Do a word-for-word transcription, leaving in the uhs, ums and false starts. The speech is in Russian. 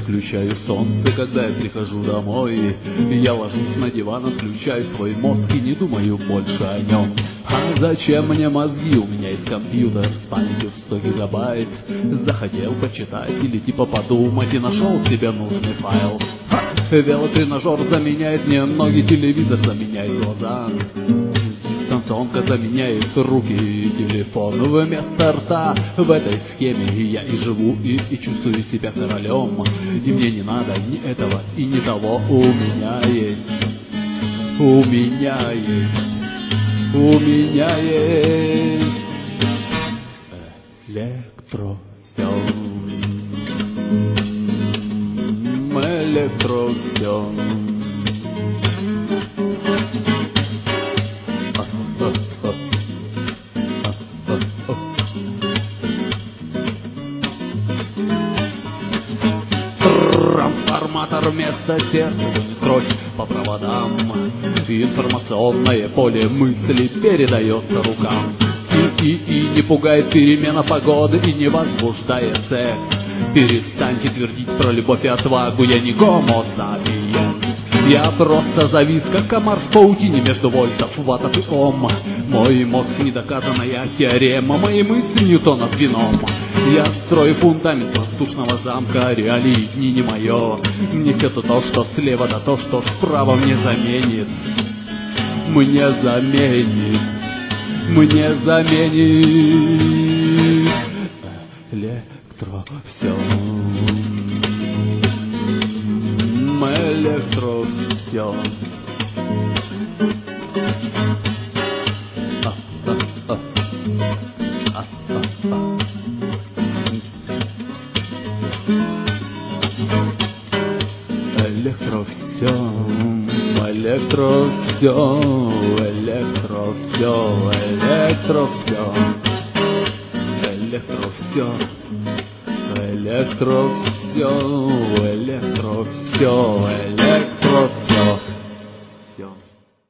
включаю солнце, когда я прихожу домой. Я ложусь на диван, отключаю свой мозг и не думаю больше о нем. А зачем мне мозги? У меня есть компьютер с памятью в сто гигабайт. Захотел почитать или типа подумать и нашел себе нужный файл. Ха! Велотренажер заменяет мне ноги, телевизор заменяет глаза, дистанционка заменяет руки и телефон. Вместо рта в этой схеме я и живу, и, и чувствую себя королем. И мне не надо ни этого и ни того. У меня есть, у меня есть, у меня есть электро все. Электро все. Трансформатор вместо сердца гонит кровь по проводам. Информационное поле мысли передается рукам. И, и, и не пугает перемена погоды и не возбуждает секс. Перестаньте твердить про любовь и отвагу, я не гомо сапиенс. Я просто завис, как комар в паутине между вольтов, ваттов и ом. Мой мозг недоказанная теорема, мои мысли Ньютона с вином. Я строю фундамент воздушного замка, реалии дни не мое. Мне все-то то, что слева, да то, что справа мне заменит. Мне заменит, мне заменит электро все. Электро все. А, а, а. А, а, а. Электро все. Электро все. Электро все. Электро все. Электро все. Электро все, электро все, электро все.